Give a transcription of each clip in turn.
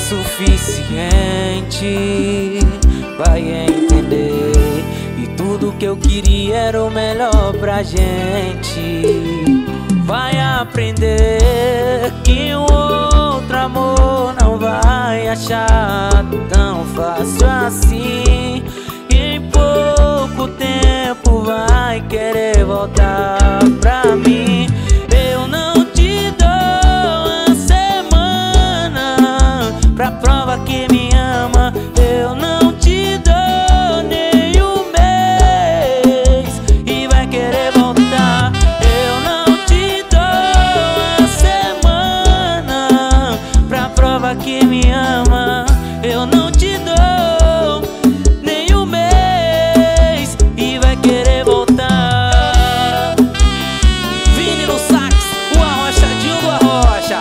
suficiente, vai entender. E tudo que eu queria era o melhor pra gente. Vai aprender que um outro amor não vai achar tão fácil assim. E em pouco tempo vai querer voltar pra mim. Eu não te dou uma semana pra prova que me ama. Eu não te dou nem um mês e vai querer voltar. Eu não te dou uma semana pra prova que me ama. Eu não te dou nem um mês e vai querer voltar. Vini no sax, o arrochadinho do Arrocha.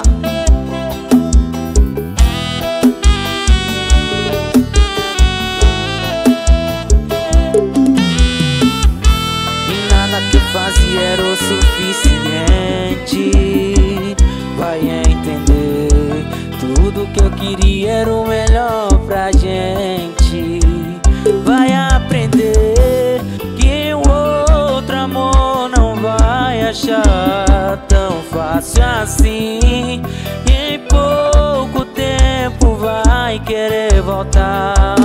E nada que eu fazia era o suficiente, vai entender. Tudo que eu queria era o melhor pra gente. Vai aprender que o outro amor não vai achar tão fácil assim. E em pouco tempo vai querer voltar